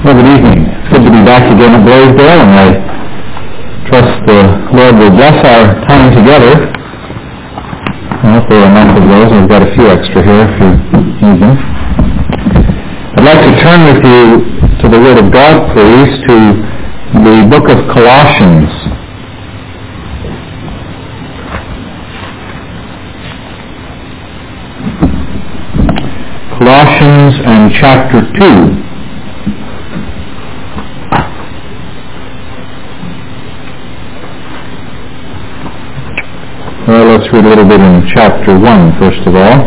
Well, good evening. It's good to be back again at Blaisdell, and I trust the Lord will bless our time together. I hope there are enough of those. I've got a few extra here if you need them. I'd like to turn with you to the Word of God, please, to the book of Colossians. Colossians and chapter 2. Well, let's read a little bit in chapter 1, first of all.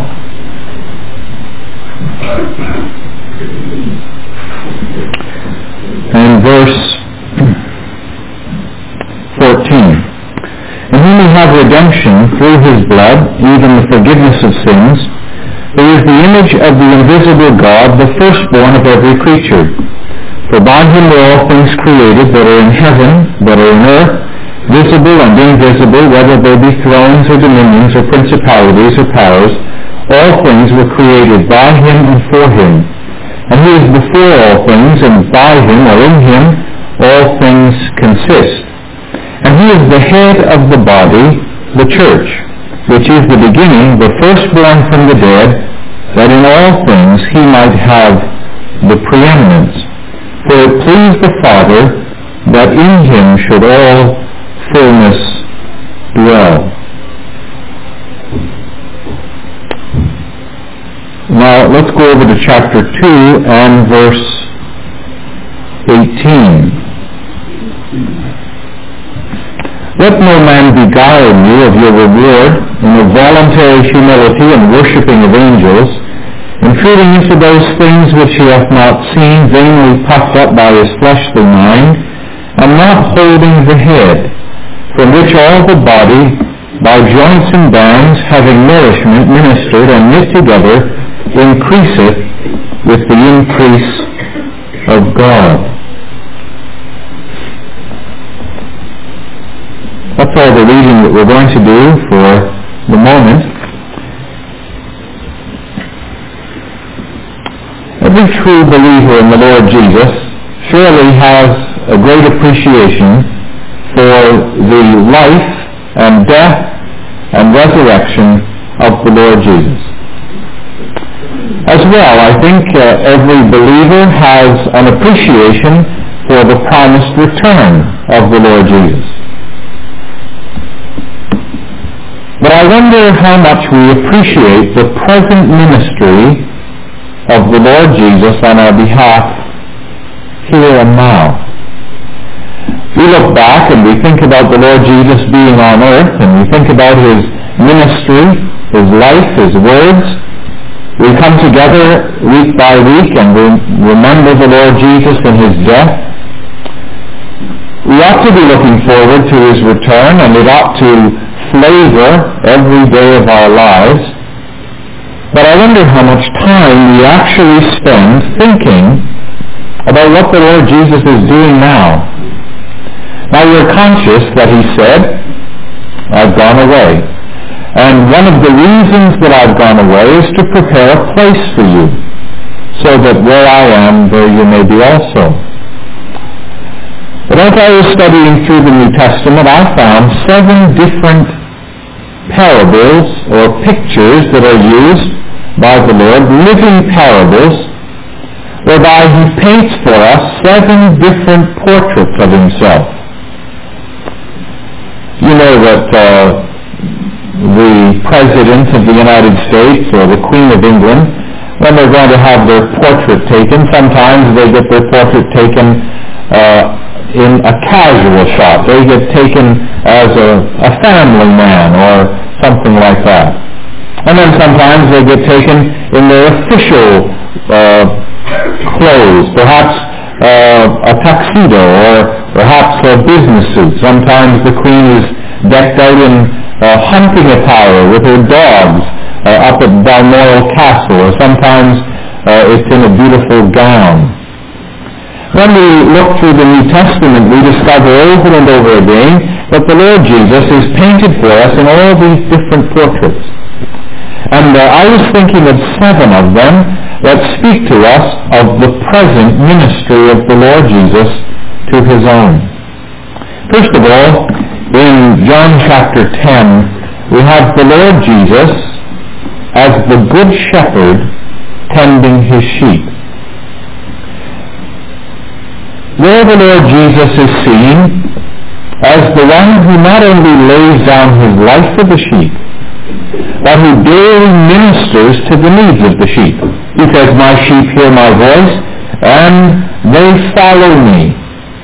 And verse 14. In whom we have redemption through his blood, even the forgiveness of sins, who is the image of the invisible God, the firstborn of every creature. For by him were all things created that are in heaven, that are in earth, visible and invisible, whether they be thrones or dominions or principalities or powers, all things were created by him and for him. And he is before all things, and by him or in him all things consist. And he is the head of the body, the church, which is the beginning, the firstborn from the dead, that in all things he might have the preeminence. For it pleased the Father that in him should all fullness dwell. Now let's go over to chapter 2 and verse 18. Let no man beguile you of your reward in a voluntary humility and worshipping of angels, intruding into those things which he hath not seen, vainly puffed up by his fleshly mind, and not holding the head, from which all the body, by joints and bands, having nourishment ministered and knit together, increaseth with the increase of God. That's all the reading that we're going to do for the moment. Every true believer in the Lord Jesus surely has a great appreciation for the life and death and resurrection of the Lord Jesus. As well, I think every believer has an appreciation for the promised return of the Lord Jesus. But I wonder how much we appreciate the present ministry of the Lord Jesus on our behalf here and now. We look back and we think about the Lord Jesus being on earth, and we think about his ministry, his life, his words. We come together week by week and we remember the Lord Jesus and his death. We ought to be looking forward to his return, and it ought to flavor every day of our lives. But I wonder how much time we actually spend thinking about what the Lord Jesus is doing now. Now you're conscious that he said, I've gone away. And one of the reasons that I've gone away is to prepare a place for you, so that where I am, there you may be also. But as I was studying through the New Testament, I found 7 different parables or pictures that are used by the Lord, living parables, whereby he paints for us 7 different portraits of himself. You know that the President of the United States or the Queen of England, when they're going to have their portrait taken, sometimes they get their portrait taken in a casual shot. They get taken as a family man or something like that. And then sometimes they get taken in their official clothes, perhaps a tuxedo or perhaps a business suit. Sometimes the Queen is decked out in hunting attire with her dogs up at Balmoral Castle, or sometimes it's in a beautiful gown. When we look through the New Testament, we discover over and over again that the Lord Jesus is painted for us in all these different portraits. And I was thinking of 7 of them that speak to us of the present ministry of the Lord Jesus to his own. First of all, in John chapter 10, we have the Lord Jesus as the Good Shepherd tending his sheep. There the Lord Jesus is seen as the one who not only lays down his life for the sheep, but who daily ministers to the needs of the sheep. He says, "My sheep hear my voice, and they follow me."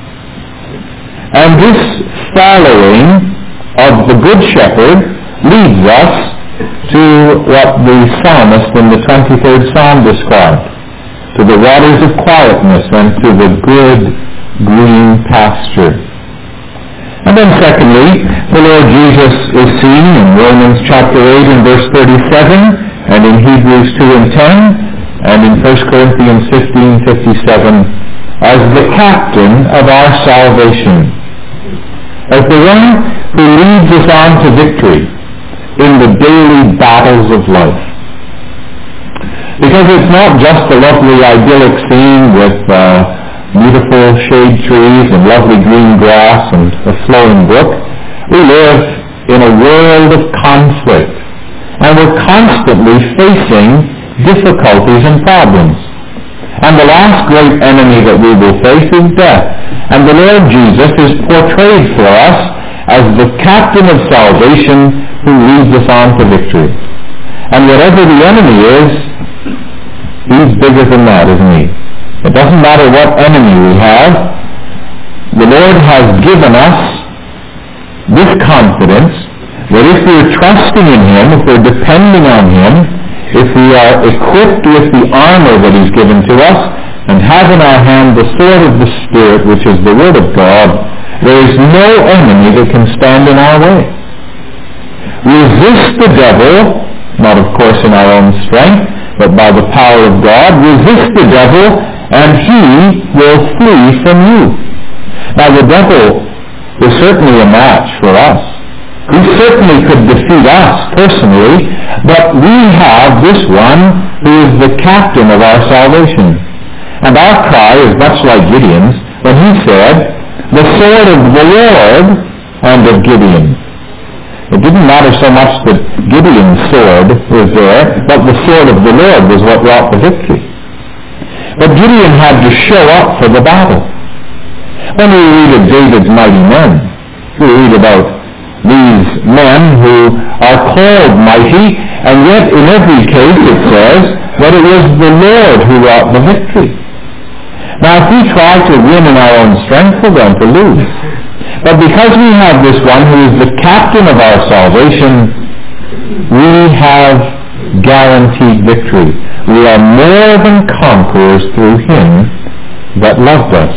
And this following of the Good Shepherd leads us to what the psalmist in the 23rd Psalm described, to the waters of quietness and to the good green pasture. And then secondly, the Lord Jesus is seen in Romans chapter 8 and verse 37, and in Hebrews 2 and 10, and in 1 Corinthians 15:57, as the captain of our salvation, as the one who leads us on to victory in the daily battles of life. Because it's not just a lovely idyllic scene with beautiful shade trees and lovely green grass and a flowing brook. We live in a world of conflict, and we're constantly facing difficulties and problems. And the last great enemy that we will face is death. And the Lord Jesus is portrayed for us as the captain of salvation who leads us on to victory. And whatever the enemy is, he's bigger than that, isn't he? It doesn't matter what enemy we have. The Lord has given us this confidence that if we're trusting in him, if we're depending on him, if we are equipped with the armor that he's given to us, and have in our hand the sword of the Spirit, which is the Word of God, there is no enemy that can stand in our way. Resist the devil, not of course in our own strength, but by the power of God. Resist the devil, and he will flee from you. Now the devil is certainly a match for us. He certainly could defeat us personally, but we have this one who is the captain of our salvation. And our cry is much like Gideon's when he said, "The sword of the Lord and of Gideon." It didn't matter so much that Gideon's sword was there, but the sword of the Lord was what brought the victory. But Gideon had to show up for the battle. When we read of David's mighty men, we read about these men who are called mighty, and yet in every case it says that it was the Lord who wrought the victory. Now if we try to win in our own strength, we're going to lose. But because we have this one who is the captain of our salvation, we have guaranteed victory. We are more than conquerors through him that loved us.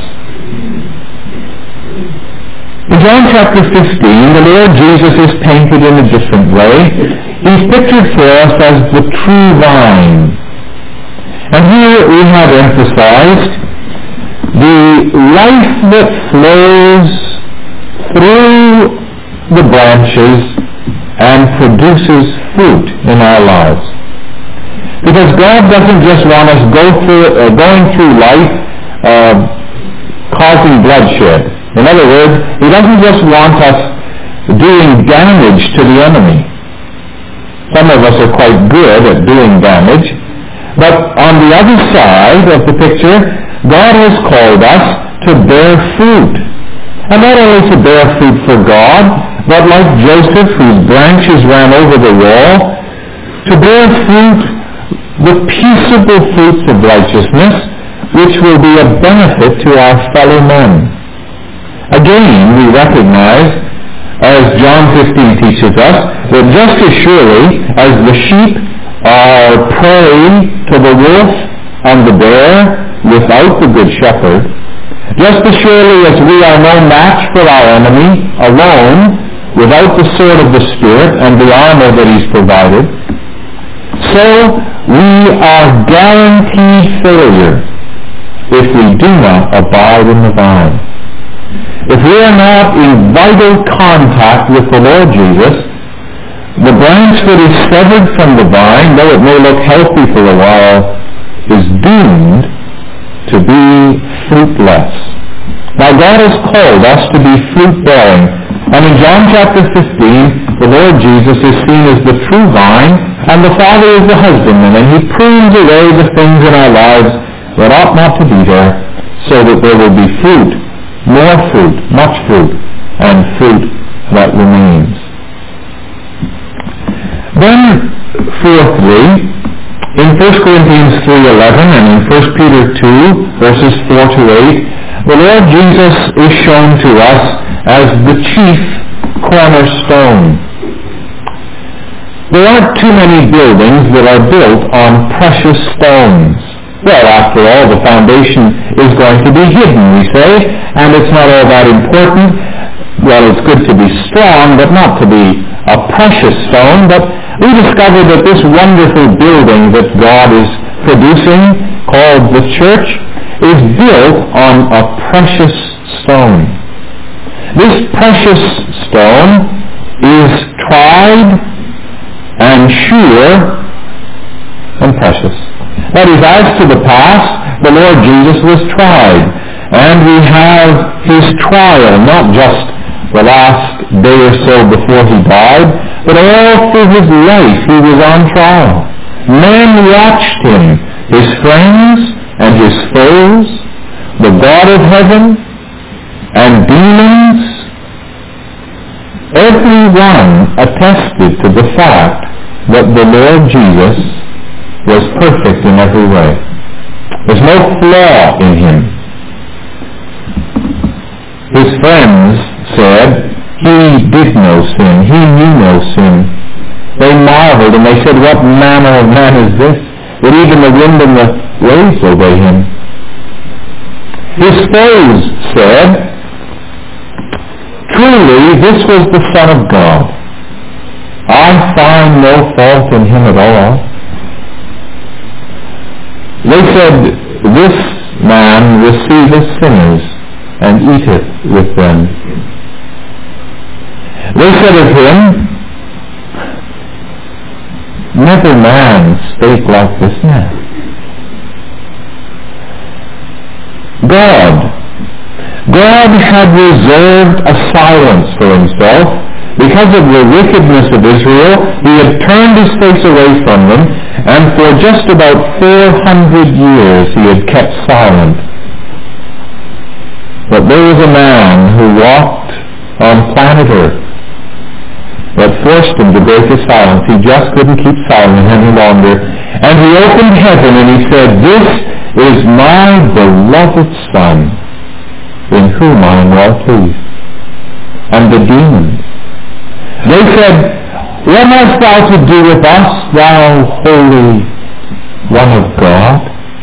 In John chapter 15, the Lord Jesus is painted in a different way. He's pictured for us as the true vine. And here we have emphasized the life that flows through the branches and produces fruit in our lives. Because God doesn't just want us going through life causing bloodshed. In other words, he doesn't just want us doing damage to the enemy. Some of us are quite good at doing damage. But on the other side of the picture, God has called us to bear fruit. And not only to bear fruit for God, but like Joseph, whose branches ran over the wall, to bear fruit, the peaceable fruits of righteousness, which will be a benefit to our fellow men. Again, we recognize, as John 15 teaches us, that just as surely as the sheep are prey to the wolf and the bear without the good shepherd, just as surely as we are no match for our enemy alone, without the sword of the Spirit and the armor that he's provided, so we are guaranteed failure if we do not abide in the vine. If we are not in vital contact with the Lord Jesus, the branch that is severed from the vine, though it may look healthy for a while, is doomed to be fruitless. Now God has called us to be fruit-bearing. And in John chapter 15, the Lord Jesus is seen as the true vine, and the Father is the husbandman, and He prunes away the things in our lives that ought not to be there, so that there will be fruit, more fruit, much fruit, and fruit that remains. Then, fourthly, in 1 Corinthians 3:11 and in 1 Peter 2, verses 4 to 8, the Lord Jesus is shown to us as the chief cornerstone. There aren't too many buildings that are built on precious stones. Well, after all, the foundation is going to be hidden, we say, and it's not all that important. Well, it's good to be strong, but not to be a precious stone. But we discover that this wonderful building that God is producing, called the church, is built on a precious stone. This precious stone is tried and sure and precious. That is, as to the past, the Lord Jesus was tried, and we have His trial, not just the last day or so before He died, but all through His life He was on trial. Men watched Him, His friends and His foes, the God of heaven, and demons. Everyone attested to the fact that the Lord Jesus was perfect in every way. There's no flaw in Him. His friends said, He did no sin. He knew no sin. They marveled and they said, what manner of man is this, that even the wind and the waves obey Him? His foes said, truly this was the Son of God. I find no fault in Him at all. They said, this man receiveth sinners and eateth with them. They said of Him, never man spake like this man. God had reserved a silence for Himself. Because of the wickedness of Israel, He had turned His face away from them, and for just about 400 years He had kept silent. But there was a man who walked on planet Earth that forced Him to break His silence. He just couldn't keep silent any longer. And He opened heaven and He said, this is my beloved Son, in whom I am well pleased. And the demons, they said, what hast thou to do with us, thou Holy One of God?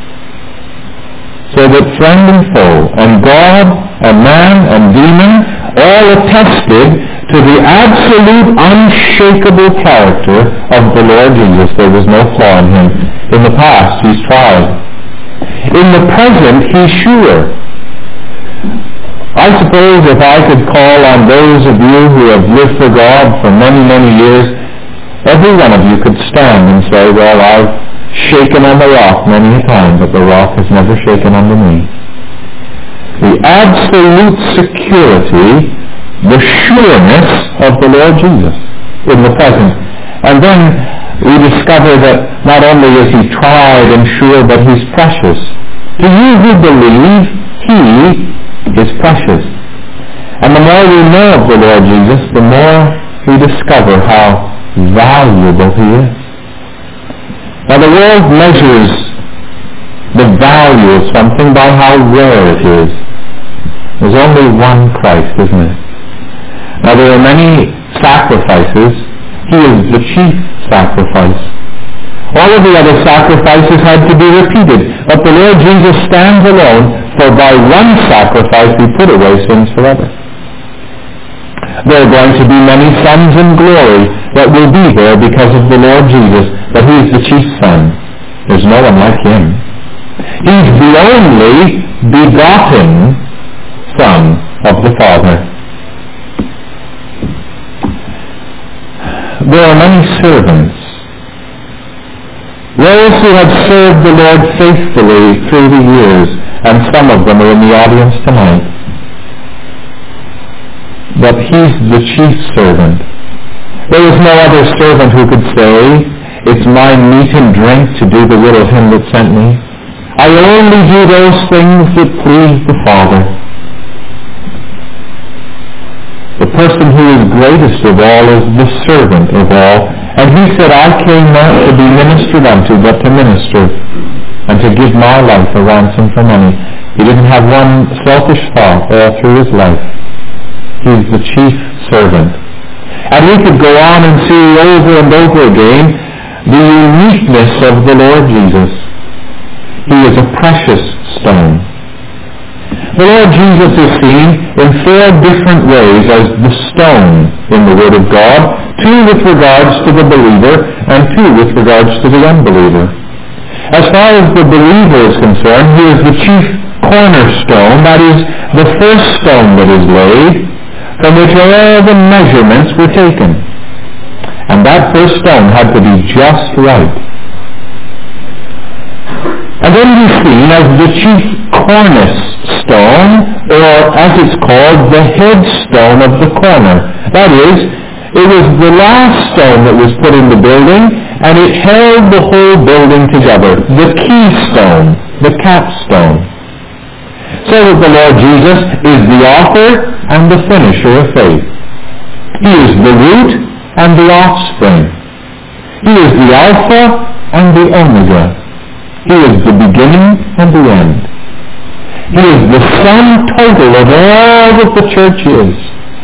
So that friend and foe, and God, and man, and demon, all attested to the absolute unshakable character of the Lord Jesus. There was no flaw in Him. In the past, He's tried. In the present, He's sure. I suppose if I could call on those of you who have lived for God for many, many years, every one of you could stand and say, well, I've shaken on the rock many a time, but the rock has never shaken under me. The absolute security, the sureness of the Lord Jesus in the present. And then we discover that not only is He tried and sure, but He's precious. To you who believe, He is precious. And the more we know of the Lord Jesus, the more we discover how valuable He is. Now the world measures the value of something by how rare it is. There's only one Christ, isn't it? Now there are many sacrifices. He is the chief sacrifice. All of the other sacrifices had to be repeated, but the Lord Jesus stands alone, for by one sacrifice He put away sins forever. There are going to be many sons in glory that will be there because of the Lord Jesus, but He is the chief Son. There's no one like Him. He's the only begotten Son of the Father. There are many servants Those who have served the Lord faithfully through the years, and some of them are in the audience tonight. But he's the chief servant. There is no other servant who could say, it's my meat and drink to do the will of him that sent me. I only do those things that please the Father. The person who is greatest of all is the servant of all. And he said, I came not to be ministered unto, but to minister, and to give my life a ransom for many. He didn't have one selfish thought all through his life. He's the chief servant. And we could go on and see over and over again the uniqueness of the Lord Jesus. He is a precious stone. The Lord Jesus is seen in 4 different ways as the stone in the Word of God, 2 with regards to the believer and 2 with regards to the unbeliever. As far as the believer is concerned, he is the chief cornerstone, that is, the first stone that is laid, from which all the measurements were taken. And that first stone had to be just right. And then he's seen as the chief cornerstone, or as it's called, the headstone of the corner. That is, it was the last stone that was put in the building, and it held the whole building together. The keystone, the capstone. So that the Lord Jesus is the author and the finisher of faith. He is the root and the offspring. He is the Alpha and the Omega. He is the beginning and the end. He is the sum total of all that the church is.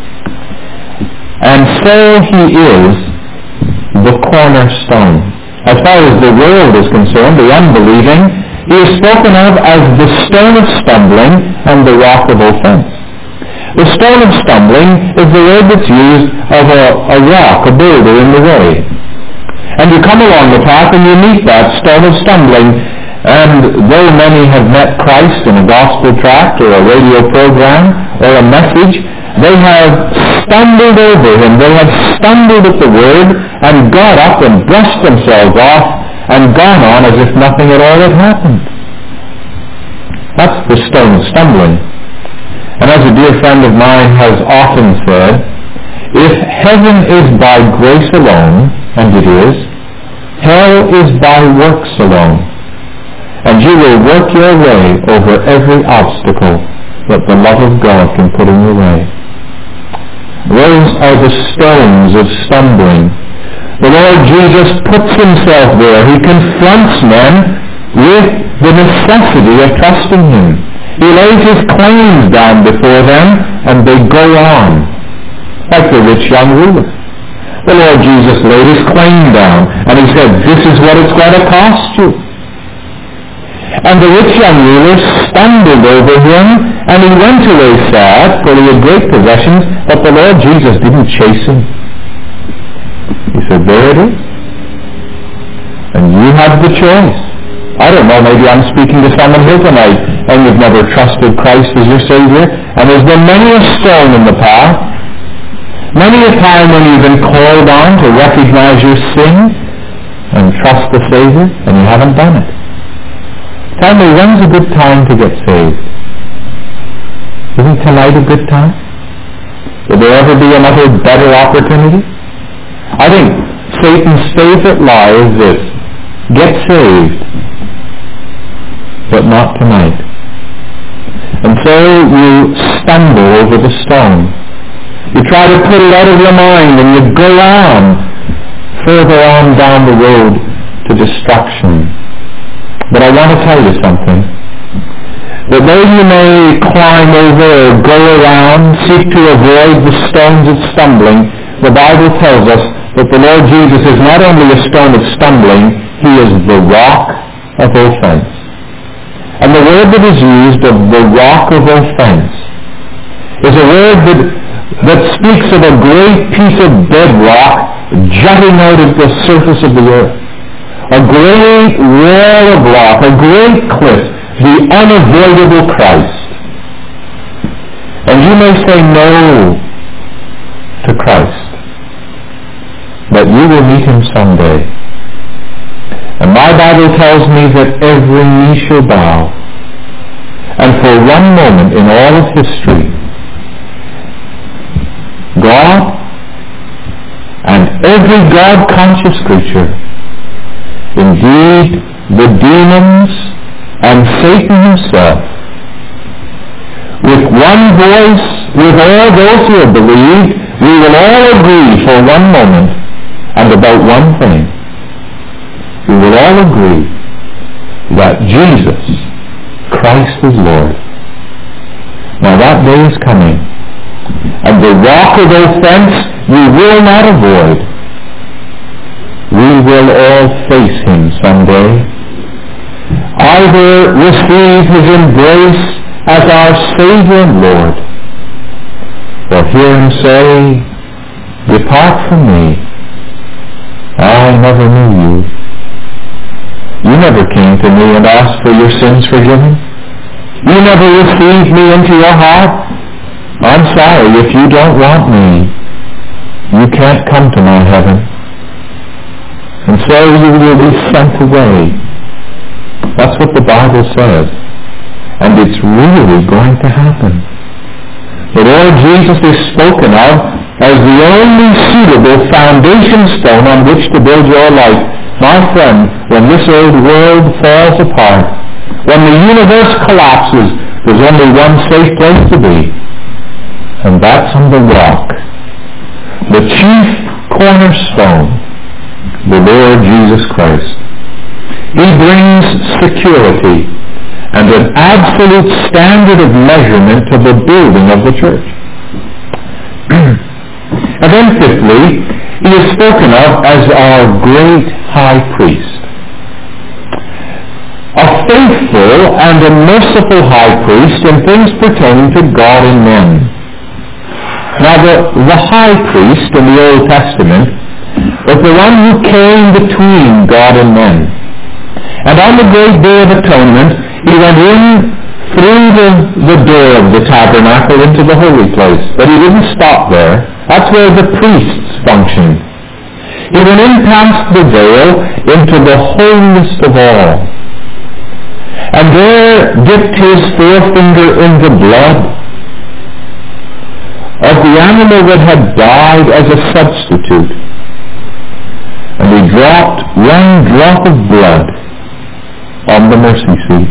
And so he is the cornerstone. As far as the world is concerned, the unbelieving, he is spoken of as the stone of stumbling and the rock of offense. The stone of stumbling is the word that's used of a rock, a boulder in the way. And you come along the path and you meet that stone of stumbling, and though many have met Christ in a gospel tract or a radio program or a message, they have stumbled over him. They have stumbled at the word and got up and brushed themselves off and gone on as if nothing at all had happened. That's the stone of stumbling. And as a dear friend of mine has often said, if heaven is by grace alone, and it is, hell is by works alone. And you will work your way over every obstacle that the love of God can put in your way. Those are the stones of stumbling. The Lord Jesus puts himself there. He confronts men with the necessity of trusting him. He lays his claims down before them, and they go on, like the rich young ruler. The Lord Jesus laid his claim down, and he said, this is what it's going to cost you. And the rich young ruler stumbled over him, and he went away sad, for he had great possessions, but the Lord Jesus didn't chase him. He said, there it is. And you have the choice. I don't know, maybe I'm speaking to someone here tonight, and you've never trusted Christ as your Savior, and there's been many a stone in the path, many a time when you've been called on to recognize your sin and trust the Savior, and you haven't done it. Tell me, when's a good time to get saved? Isn't tonight a good time? Will there ever be another better opportunity? I think Satan's favorite lie is this: get saved, but not tonight. And so you stumble over the stone. You try to put it out of your mind, and you go on, further on down the road to destruction. But I want to tell you something. That though you may climb over or go around, seek to avoid the stones of stumbling, the Bible tells us that the Lord Jesus is not only a stone of stumbling, he is the rock of offense. And the word that is used of the rock of offense is a word that speaks of a great piece of bedrock jutting out of the surface of the earth. A great wall of rock, a great cliff, the unavoidable Christ. And you may say no to Christ, but you will meet him someday. And my Bible tells me that every knee shall bow, and for one moment in all of history, God and every God-conscious creature, indeed the demons and Satan himself, with one voice, with all those who have believed, we will all agree for one moment and about one thing. We will all agree that Jesus Christ is Lord. Now that day is coming, and the rock of offense we will not avoid. We will all face him someday. Either receive his embrace as our Savior and Lord, or hear him say, "Depart from me, I never knew you. You never came to me and asked for your sins forgiven. You never received me into your heart. I'm sorry, if you don't want me, you can't come to my heaven. And so you will be sent away." That's what the Bible says. And it's really going to happen. The Lord Jesus is spoken of as the only suitable foundation stone on which to build your life. My friend, when this old world falls apart, when the universe collapses, there's only one safe place to be, and that's on the rock, the chief cornerstone, the Lord Jesus Christ. He brings security and an absolute standard of measurement to the building of the church. And then fifthly, he is spoken of as our great high priest. A faithful and a merciful high priest in things pertaining to God and men. Now the high priest in the Old Testament was the one who came between God and men. And on the great day of atonement, he went in through the door of the tabernacle into the holy place. But he didn't stop there. That's where the priests functioned. He went in past the veil into the holiest of all. And there dipped his forefinger in the blood of the animal that had died as a substitute. And he dropped one drop of blood on the mercy seat.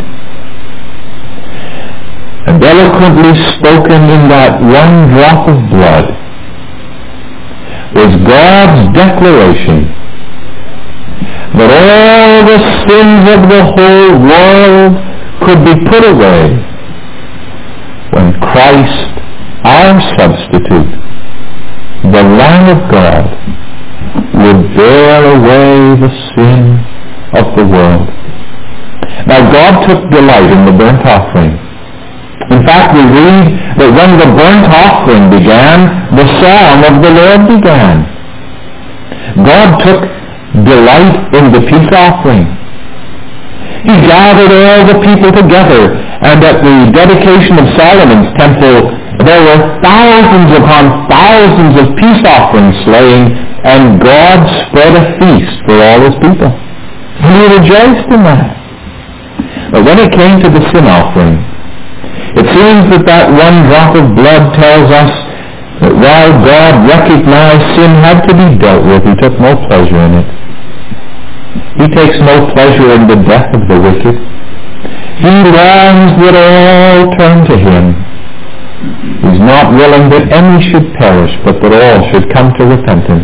And eloquently spoken in that one drop of blood was God's declaration that all the sins of the whole world could be put away when Christ, our substitute, the Lamb of God, would bear away the sin of the world. Now God took delight in the burnt offering. In fact, we read that when the burnt offering began, the song of the Lord began. God took delight in the peace offering. He gathered all the people together, and at the dedication of Solomon's temple, there were thousands upon thousands of peace offerings slain, and God spread a feast for all his people. And he rejoiced in that. But when it came to the sin offering, it seems that one drop of blood tells us that while God recognized sin had to be dealt with, he took no pleasure in it. He takes no pleasure in the death of the wicked. He longs that all turn to him. He's not willing that any should perish, but that all should come to repentance.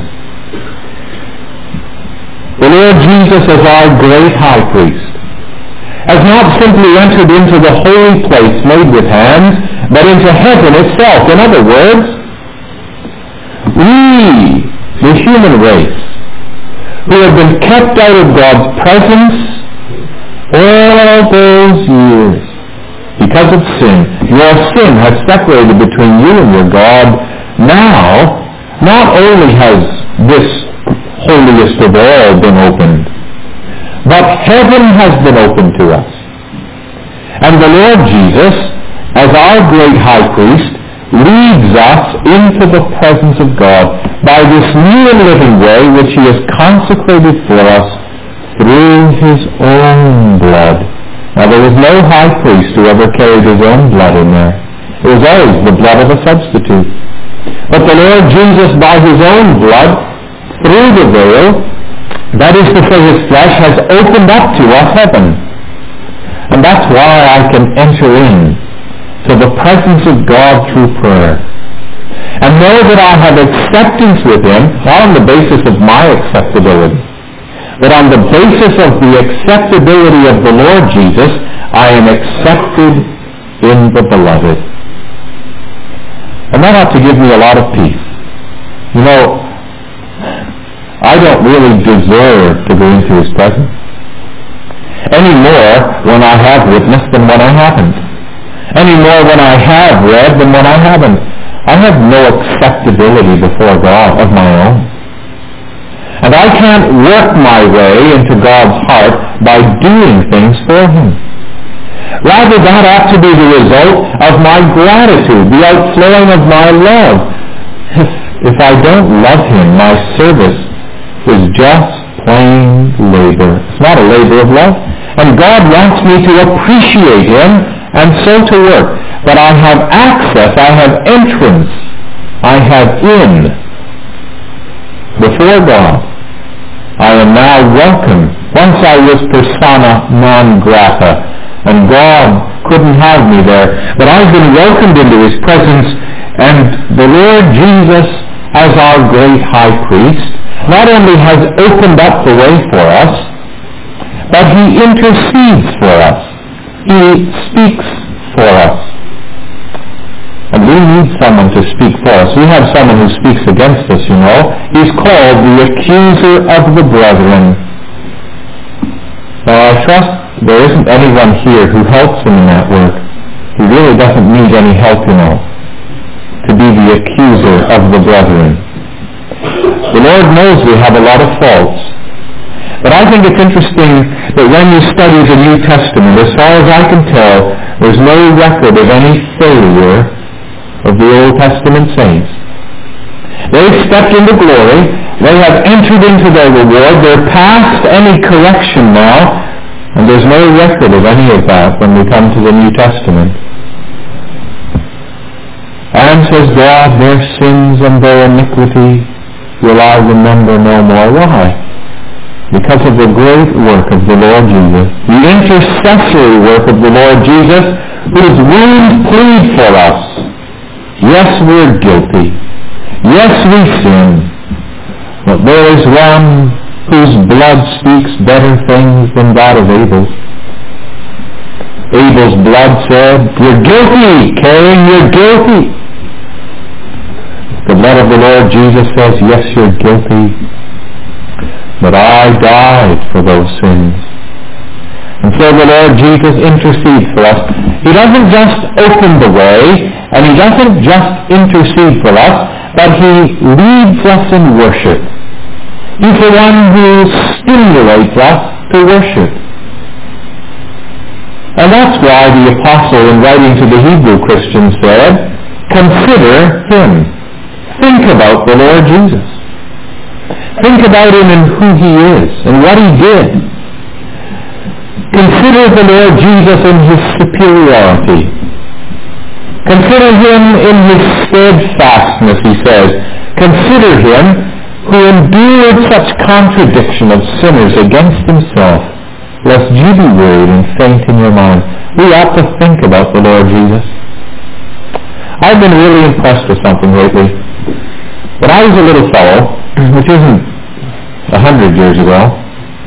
The Lord Jesus, as our great high priest, has not simply entered into the holy place made with hands, but into heaven itself. In other words, we, the human race, who have been kept out of God's presence all those years because of sin. Your sin has separated between you and your God. Now, not only has this holiest of all been opened, but heaven has been opened to us. And the Lord Jesus, as our great high priest, leads us into the presence of God by this new and living way which he has consecrated for us through his own blood. Now there was no high priest who ever carried his own blood in there. It was always the blood of a substitute. But the Lord Jesus, by his own blood, through the veil, that is to say his flesh, has opened up to us heaven. And that's why I can enter in to the presence of God through prayer. And know that I have acceptance with him, not on the basis of my acceptability, but on the basis of the acceptability of the Lord Jesus, I am accepted in the Beloved. And that ought to give me a lot of peace. You know, I don't really deserve to go into his presence any more when I have witnessed than when I haven't. Any more when I have read than when I haven't. I have no acceptability before God of my own. And I can't work my way into God's heart by doing things for him. Rather, that ought to be the result of my gratitude, the outflowing of my love. If I don't love him, my service is just plain labor. It's not a labor of love. And God wants me to appreciate him and so to work. But I have access, I have entrance, I have in before God. I am now welcome. Once I was persona non grata, and God couldn't have me there. But I've been welcomed into his presence, and the Lord Jesus, as our great high priest, not only has opened up the way for us, but he intercedes for us. He speaks for us. And we need someone to speak for us. We have someone who speaks against us, you know. He's called the accuser of the brethren. Now I trust there isn't anyone here who helps him in that work. He really doesn't need any help, you know, to be the accuser of the brethren. The Lord knows we have a lot of faults. But I think it's interesting that when you study the New Testament, as far as I can tell, there's no record of any failure of the Old Testament saints. They've stepped into glory. They have entered into their reward. They're past any correction now. And there's no record of any of that when we come to the New Testament. And says God, their sins and their iniquity will I remember no more. Why? Because of the great work of the Lord Jesus, the intercessory work of the Lord Jesus, whose wounds plead for us. Yes, we're guilty. Yes, we sin. But there is one whose blood speaks better things than that of Abel's. Abel's blood said, you're guilty, Cain, you're guilty. The blood of the Lord Jesus says, yes, you're guilty. But I died for those sins. And so the Lord Jesus intercedes for us. He doesn't just open the way, and he doesn't just intercede for us, but he leads us in worship. He's the one who stimulates us to worship. And that's why the apostle, in writing to the Hebrew Christians, said, consider him. Think about the Lord Jesus. Think about him and who he is and what he did. Consider the Lord Jesus in his superiority. Consider him in his steadfastness, he says. Consider him who endured such contradiction of sinners against himself, lest you be wearied and faint in your mind. We ought to think about the Lord Jesus. I've been really impressed with something lately. When I was a little fellow, which isn't 100 years ago,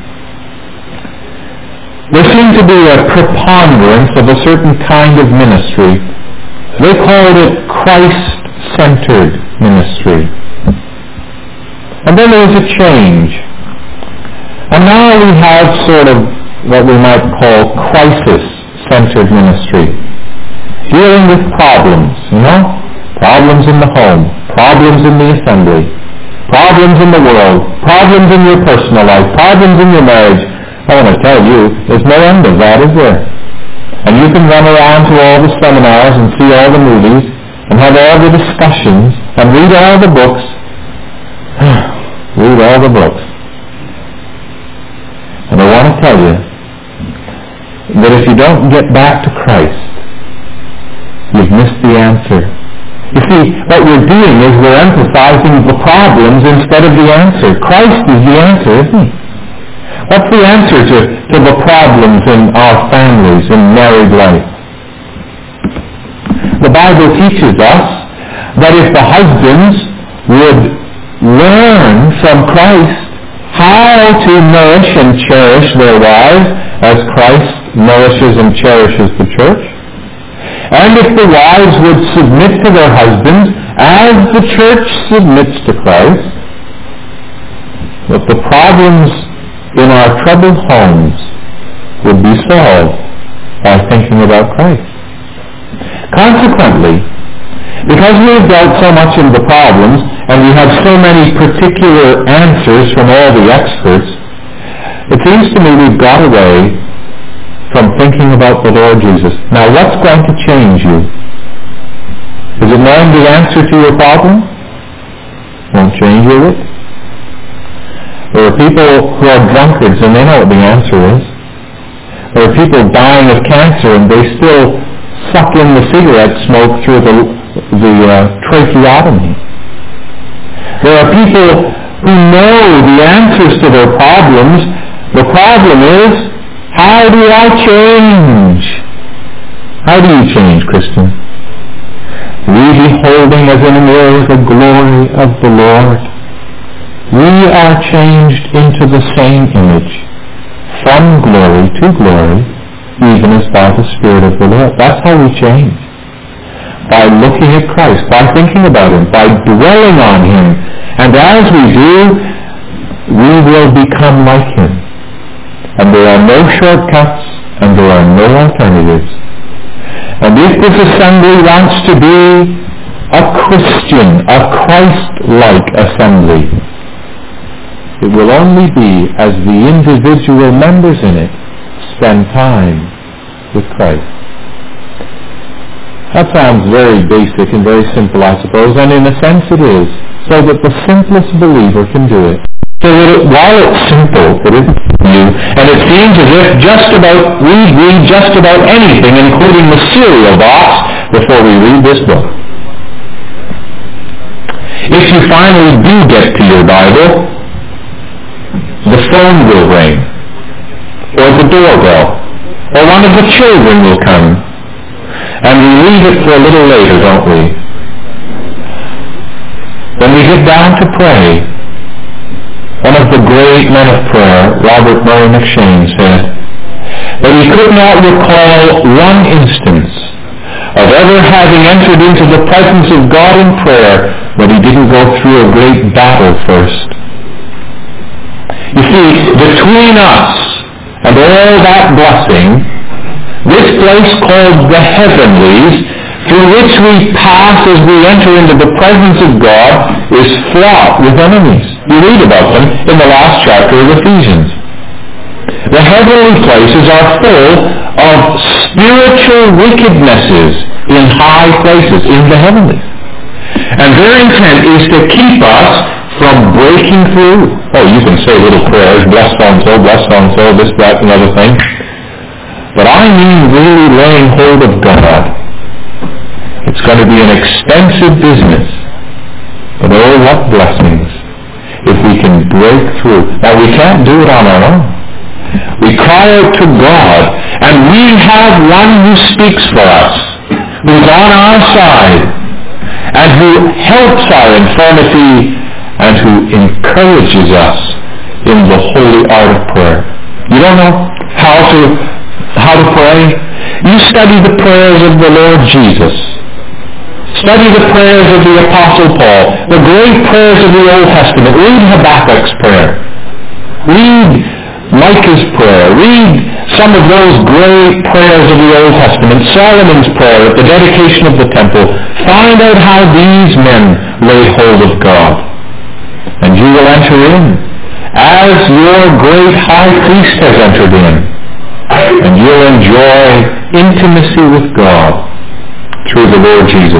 there seemed to be a preponderance of a certain kind of ministry. They called it Christ-centered ministry. And then there was a change. And now we have sort of what we might call crisis-centered ministry. Dealing with problems, you know? Problems in the home, problems in the assembly, problems in the world, problems in your personal life, problems in your marriage. I want to tell you, there's no end of that, is there? And you can run around to all the seminars and see all the movies and have all the discussions and read all the books. Read all the books. And to tell you that if you don't get back to Christ, you've missed the answer. You see, what we're doing is we're emphasizing the problems instead of the answer. Christ is the answer, isn't he? What's the answer to the problems in our families, in married life? The Bible teaches us that if the husbands would learn from Christ how to nourish and cherish their wives as Christ nourishes and cherishes the church, and if the wives would submit to their husbands as the church submits to Christ, that the problems in our troubled homes would be solved by thinking about Christ. Consequently, because we have dealt so much in the problems and we have so many particular answers from all the experts, it seems to me we've got away from thinking about the Lord Jesus. Now, what's going to change you? Is it knowing the answer to your problem? Won't change you with it. There are people who are drunkards and they know what the answer is. There are people dying of cancer and they still suck in the cigarette smoke through the tracheotomy. There are people who know the answers to their problems. The problem is, how do I change? How do you change, Christian? We beholding as in a mirror the glory of the Lord. We are changed into the same image, from glory to glory, even as by the Spirit of the Lord. That's how we change. By looking at Christ, by thinking about him, by dwelling on him. And as we do, we will become like him. And there are no shortcuts, and there are no alternatives. And if this assembly wants to be a Christian, a Christ-like assembly, it will only be as the individual members in it spend time with Christ. That sounds very basic and very simple, I suppose, and in a sense it is, so that the simplest believer can do it. So that while it's simple, it isn't new, and it seems as if we read just about anything, including the cereal box, before we read this book. If you finally do get to your Bible, the phone will ring, or the doorbell, or one of the children will come, and we leave it for a little later, don't we? When we get down to pray, one of the great men of prayer, Robert Murray McCheyne, said that he could not recall one instance of ever having entered into the presence of God in prayer but he didn't go through a great battle first. You see, between us and all that blessing, this place called the heavenlies, through which we pass as we enter into the presence of God, is fraught with enemies. You read about them in the last chapter of Ephesians. The heavenly places are full of spiritual wickednesses in high places, in the heavenlies. And their intent is to keep us from breaking through. Oh, you can say little prayers, bless so-and-so, this, that, and other thing. But I mean really laying hold of God. It's going to be an expensive business. But oh, what blessings if we can break through. Now, we can't do it on our own. We cry out to God, and we have one who speaks for us, who's on our side, and who helps our infirmity, and who encourages us in the holy art of prayer. You don't know how to pray? You study the prayers of the Lord Jesus. Study the prayers of the Apostle Paul, the great prayers of the Old Testament. Read Habakkuk's prayer. Read Micah's prayer. Read some of those great prayers of the Old Testament. Solomon's prayer at the dedication of the temple. Find out how these men laid hold of God. And you will enter in as your great high priest has entered in. And you'll enjoy intimacy with God through the Lord Jesus.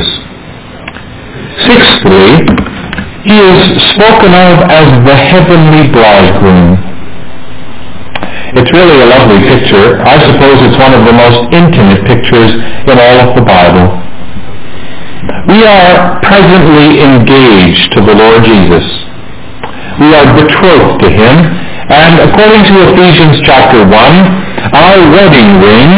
Sixthly, he is spoken of as the heavenly bridegroom. It's really a lovely picture. I suppose it's one of the most intimate pictures in all of the Bible. We are presently engaged to the Lord Jesus. We are betrothed to Him, and according to Ephesians chapter 1, our wedding ring,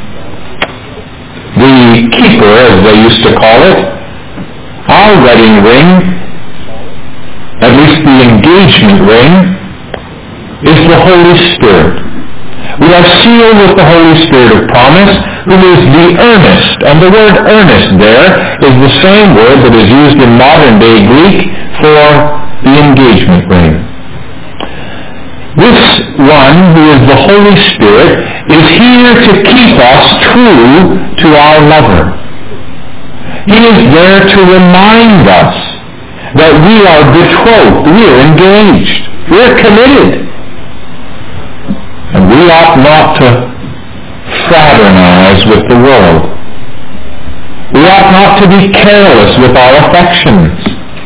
the keeper as they used to call it, our wedding ring, at least the engagement ring, is the Holy Spirit. We are sealed with the Holy Spirit of promise, who is the earnest, and the word earnest there is the same word that is used in modern day Greek for the engagement ring. This one, who is the Holy Spirit, is here to keep us true to our lover. He is there to remind us that we are betrothed, we are engaged, we are committed. And we ought not to fraternize with the world. We ought not to be careless with our affections.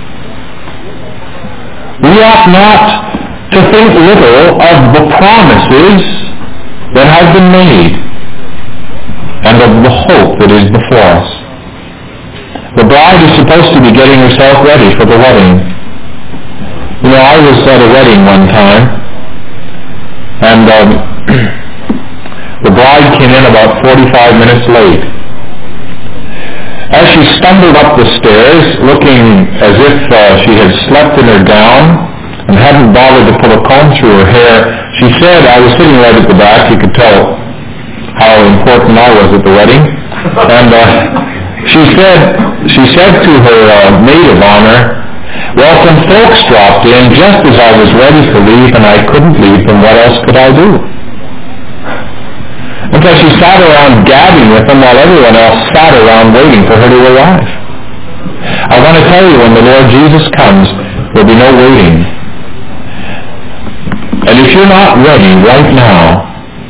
We ought not to think little of the promises that have been made and of the hope that is before us. The bride is supposed to be getting herself ready for the wedding. You know, I was at a wedding one time, and the bride came in about 45 minutes late. As she stumbled up the stairs, looking as if she had slept in her gown and hadn't bothered to put a comb through her hair, she said, I was sitting right at the back, you could tell how important I was at the wedding, and she said to her maid of honor, well, some folks dropped in just as I was ready to leave, and I couldn't leave them. What else could I do? And so she sat around gabbing with them while everyone else sat around waiting for her to arrive. I want to tell you, when the Lord Jesus comes, there will be no waiting. And if you're not ready right now,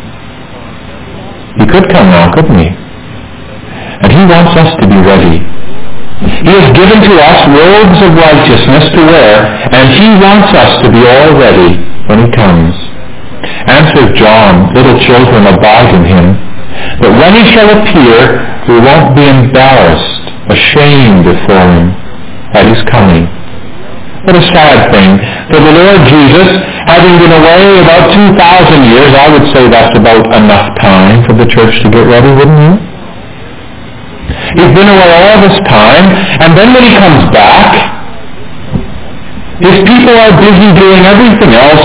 He could come now, couldn't He? And He wants us to be ready. He has given to us robes of righteousness to wear, and He wants us to be all ready when He comes. Answered John, little children, abide in Him, that when He shall appear, we won't be embarrassed, ashamed before Him at His coming. What a sad thing. For the Lord Jesus, having been away about 2,000 years, I would say that's about enough time for the church to get ready, wouldn't you? He's been away all this time, and then when He comes back, His people are busy doing everything else.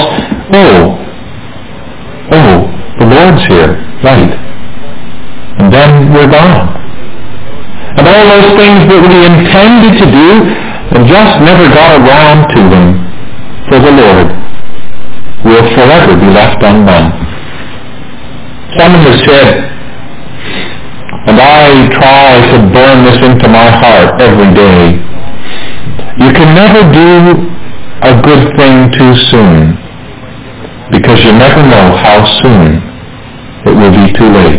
Oh, the Lord's here, right. And then we're gone. And all those things that we intended to do and just never got around to them for the Lord will forever be left undone. Someone has said, and I try to burn this into my heart every day, you can never do a good thing too soon, because you never know how soon it will be too late.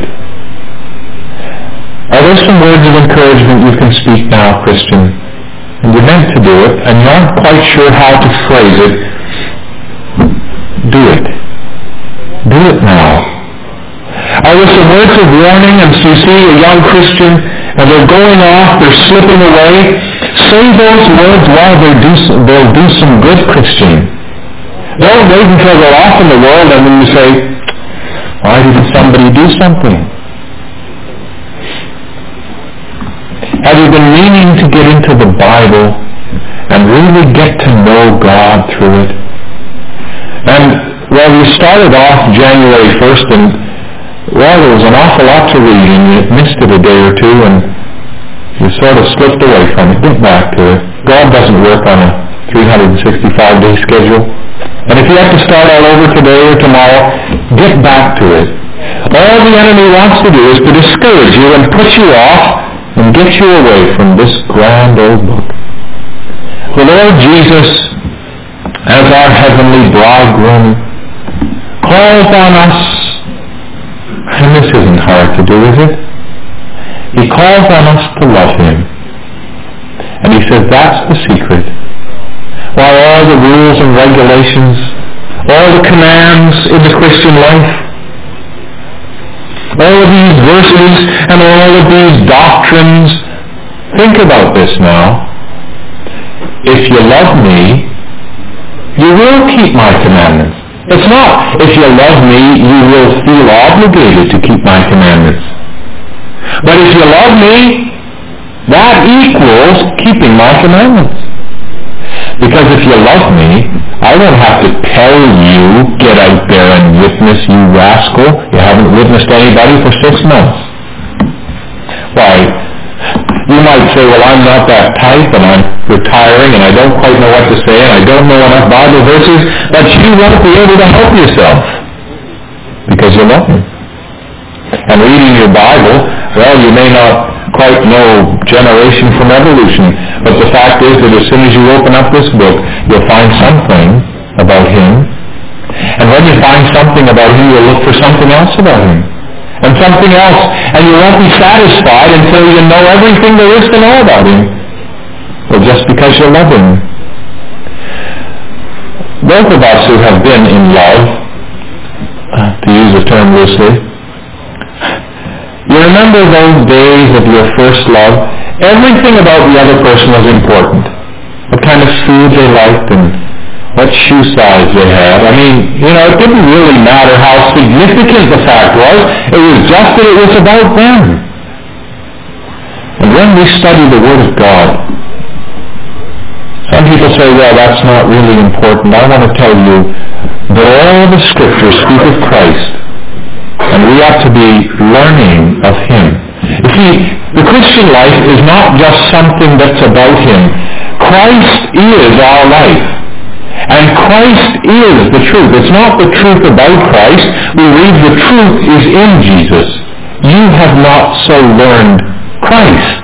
Are there some words of encouragement you can speak now, Christian? And you meant to do it, and you aren't quite sure how to phrase it. Do it. Do it now. Are there some words of warning, and you see a young Christian, and they're going off, they're slipping away? Say those words while they'll do some good, Christian. Don't wait until they're off in the world and then you say, why didn't somebody do something? Have you been meaning to get into the Bible and really get to know God through it? And, well, you started off January 1st and, well, there was an awful lot to read and you missed it a day or two and you sort of slipped away from it. Get back to it. God doesn't work on a 365-day schedule. And if you have to start all over today or tomorrow, get back to it. All the enemy wants to do is to discourage you and put you off and get you away from this grand old book. The Lord Jesus, as our heavenly bridegroom, calls on us, and this isn't hard to do, is it? He calls on us to love Him. And He says that's the secret. While all the rules and regulations, all the commands in the Christian life, all of these verses and all of these doctrines. Think about this now. If you love me, you will keep my commandments. It's not, if you love me, you will feel obligated to keep my commandments. But if you love me, that equals keeping my commandments. Because if you love me, I don't have to tell you, get out there and witness, you rascal. You haven't witnessed anybody for 6 months. Why? You might say, well, I'm not that type, and I'm retiring, and I don't quite know what to say, and I don't know enough Bible verses, but you won't be able to help yourself because you love me. And reading your Bible, well, you may not quite know generation from evolution, but the fact is that as soon as you open up this book, you'll find something about him. And when you find something about him, you'll look for something else about him. And something else. And you won't be satisfied until you know everything there is to know about him. Well, just because you love him. Both of us who have been in love, to use a term loosely, you remember those days of your first love? Everything about the other person was important. What kind of food they liked and what shoe size they had. I mean, it didn't really matter how significant the fact was. It was just that it was about them. And when we study the Word of God, some people say, well, that's not really important. I want to tell you that all the Scriptures speak of Christ, and we ought to be learning of him. You see, the Christian life is not just something that's about him. Christ is our life. And Christ is the truth. It's not the truth about Christ. We read the truth is in Jesus. You have not so learned Christ.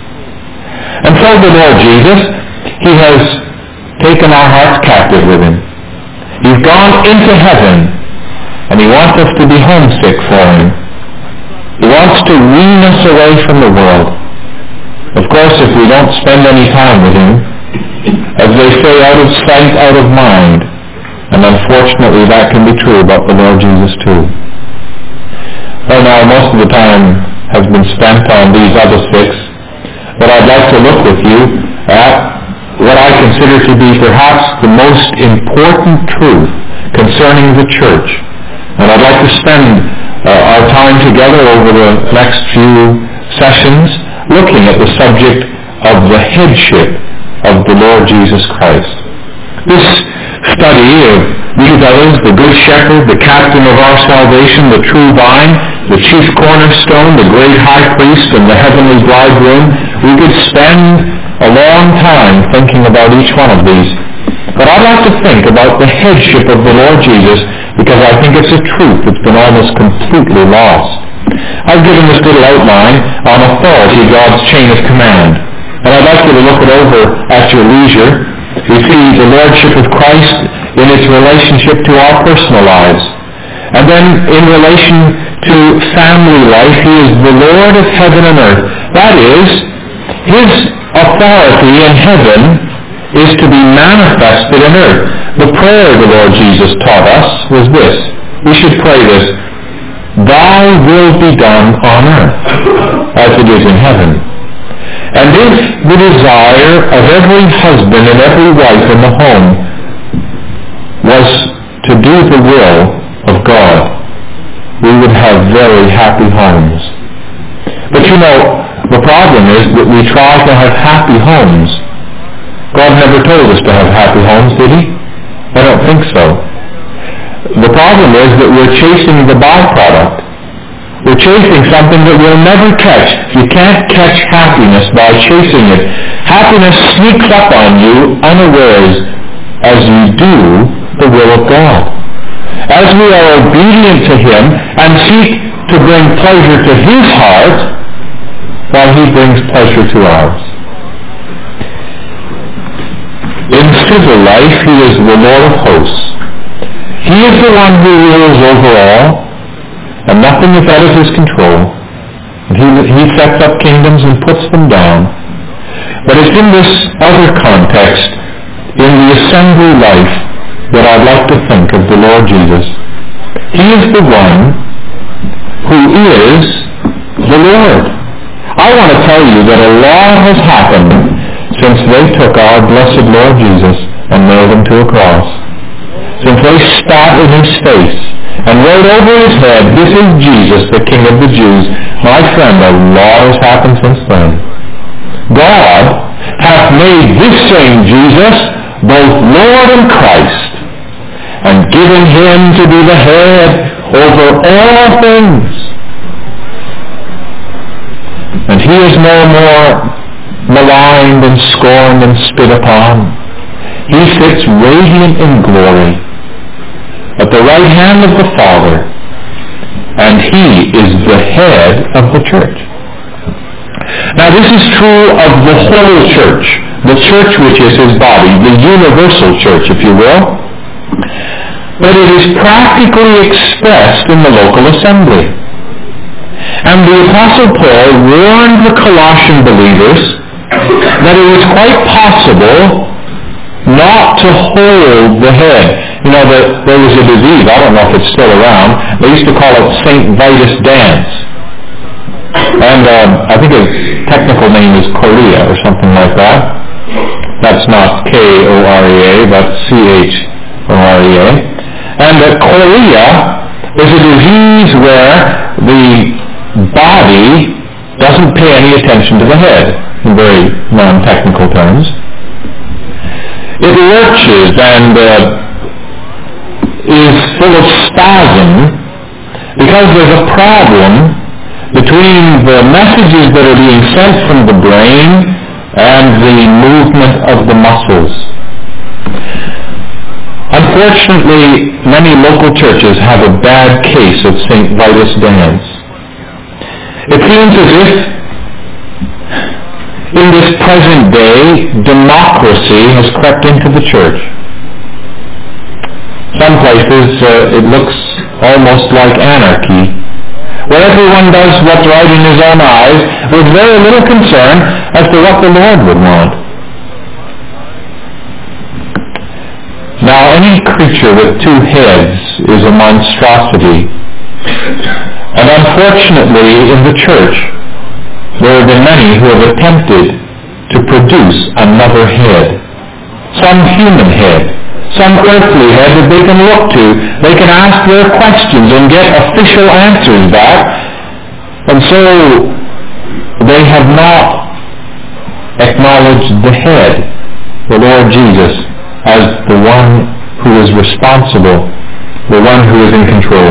And so the Lord Jesus, he has taken our hearts captive with him. He's gone into heaven, and he wants us to be homesick for him. He wants to wean us away from the world. Of course, if we don't spend any time with him, as they say, out of sight, out of mind. And unfortunately, that can be true about the Lord Jesus too. Well, now, most of the time has been spent on these other 6, but I'd like to look with you at what I consider to be perhaps the most important truth concerning the church. And I'd like to spend our time together over the next few sessions looking at the subject of the headship of the Lord Jesus Christ. This study of these others, the Good Shepherd, the Captain of our salvation, the true vine, the chief cornerstone, the great high priest, and the heavenly bridegroom, we could spend a long time thinking about each one of these. But I'd like to think about the headship of the Lord Jesus, because I think it's a truth that's been almost completely lost. I've given this little outline on authority, God's chain of command. And I'd like you to look it over at your leisure. We see the Lordship of Christ in its relationship to our personal lives. And then in relation to family life, he is the Lord of heaven and earth. That is, his authority in heaven is to be manifested in earth. The prayer the Lord Jesus taught us was this. We should pray this. Thy will be done on earth as it is in heaven. And if the desire of every husband and every wife in the home was to do the will of God, we would have very happy homes. But the problem is that we try to have happy homes. God never told us to have happy homes, did he? I don't think so. The problem is that we're chasing the byproduct. We're chasing something that we'll never catch. You can't catch happiness by chasing it. Happiness sneaks up on you unawares as you do the will of God. As we are obedient to him and seek to bring pleasure to his heart, while he brings pleasure to ours. In civil life, he is the Lord of hosts. He is the one who rules over all, and nothing is out of his control. He sets up kingdoms and puts them down. But it's in this other context, in the assembly life, that I'd like to think of the Lord Jesus. He is the one who is the Lord. I want to tell you that a lot has happened since they took our blessed Lord Jesus and nailed him to a cross. Since they spat in his face and wrote over his head, "This is Jesus, the King of the Jews." My friend, a lot has happened since then. God hath made this same Jesus both Lord and Christ, and given him to be the head over all things. And he is no more maligned and scorned and spit upon. He sits radiant in glory at the right hand of the Father, and he is the head of the church. Now this is true of the whole church, the church which is his body, the universal church, if you will. But it is practically expressed in the local assembly. And the Apostle Paul warned the Colossian believers that it was quite possible not to hold the head. You know, there was a disease, I don't know if it's still around, they used to call it St. Vitus dance. And I think its technical name is chorea or something like that. That's not K-O-R-E-A, but C-H-O-R-E-A. And chorea is a disease where the body doesn't pay any attention to the head, in very non-technical terms. It lurches and is full of spasm because there's a problem between the messages that are being sent from the brain and the movement of the muscles. Unfortunately, many local churches have a bad case of St. Vitus dance. It seems as if in this present day, democracy has crept into the church. Some places it looks almost like anarchy, where everyone does what's right in his own eyes with very little concern as to what the Lord would want. Now, any creature with two heads is a monstrosity. And unfortunately, in the church, there have been many who have attempted to produce another head. Some human head, some earthly head that they can look to. They can ask their questions and get official answers back. And so they have not acknowledged the head, the Lord Jesus, as the one who is responsible, the one who is in control.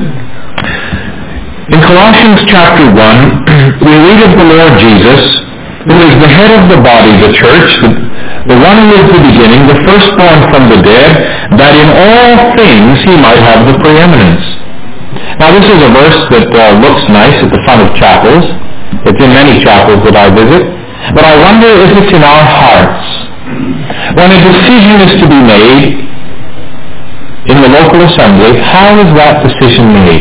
In Colossians chapter 1, we read of the Lord Jesus, who is the head of the body, the church, the one who is the beginning, the firstborn from the dead, that in all things he might have the preeminence. Now this is a verse that looks nice at the front of chapels. It's in many chapels that I visit. But I wonder if it's in our hearts. When a decision is to be made in the local assembly, how is that decision made?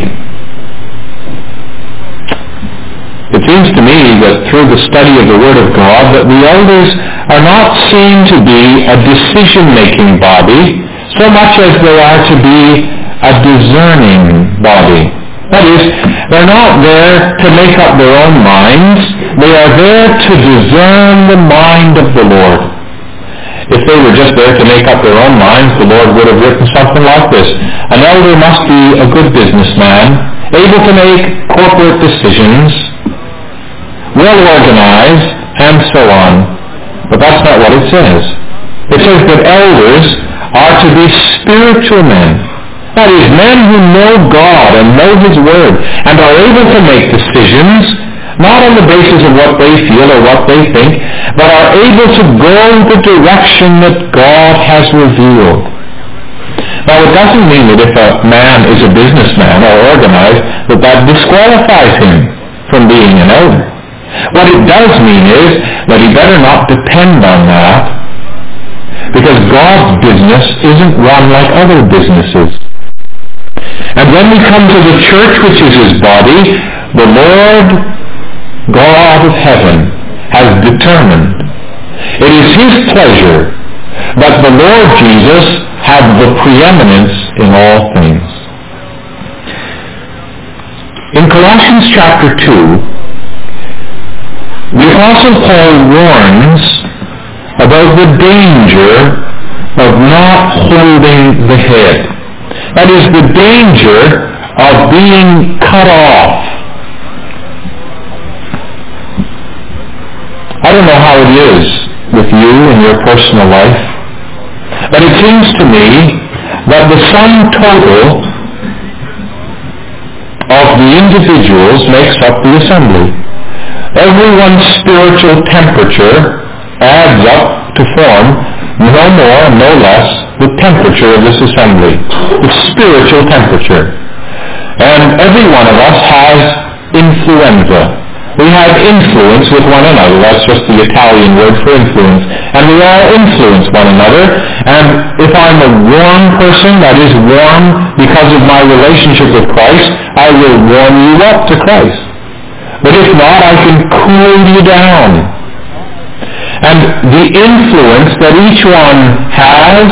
It seems to me that through the study of the Word of God that the elders are not seen to be a decision-making body so much as they are to be a discerning body. That is, they're not there to make up their own minds. They are there to discern the mind of the Lord. If they were just there to make up their own minds, the Lord would have written something like this. An elder must be a good businessman, able to make corporate decisions, well organized, and so on. But that's not what it says. It says that elders are to be spiritual men. That is, men who know God and know His Word and are able to make decisions not on the basis of what they feel or what they think, but are able to go the direction that God has revealed. Now, it doesn't mean that if a man is a businessman or organized, that disqualifies him from being an elder. What it does mean is that he better not depend on that, because God's business isn't run like other businesses. And when we come to the church, which is His body, the Lord God of heaven has determined it is His pleasure that the Lord Jesus have the preeminence in all things. In Colossians chapter 2, the Apostle Paul warns about the danger of not holding the head. That is, the danger of being cut off. I don't know how it is with you in your personal life, but it seems to me that the sum total of the individuals makes up the assembly. Everyone's spiritual temperature adds up to form no more and no less the temperature of this assembly, the spiritual temperature. And every one of us has influenza. We have influence with one another. That's just the Italian word for influence. And we all influence one another. And if I'm a warm person, that is warm because of my relationship with Christ, I will warm you up to Christ. But if not, I can cool you down. And the influence that each one has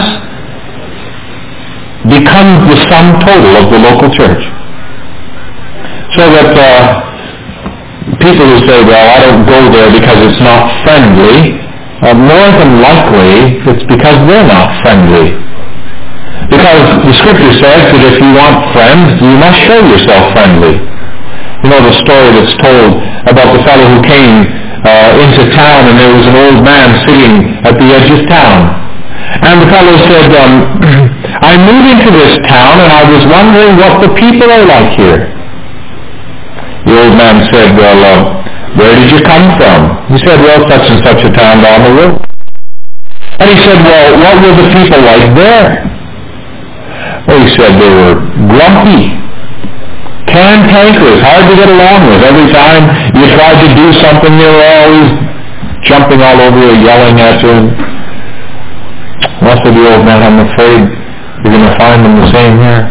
becomes the sum total of the local church. So that people who say, well, I don't go there because it's not friendly, more than likely it's because they're not friendly. Because the Scripture says that if you want friends, you must show yourself friendly. You know the story that's told about the fellow who came into town and there was an old man sitting at the edge of town. And the fellow said, I'm moving to this town and I was wondering what the people are like here. The old man said, well, where did you come from? He said, well, such and such a town down the road. And he said, well, what were the people like there? Well, he said they were grumpy, cantankerous, hard to get along with. Every time you tried to do something, they were always jumping all over you, yelling at you. Well, said the old man, I'm afraid you're going to find them the same here.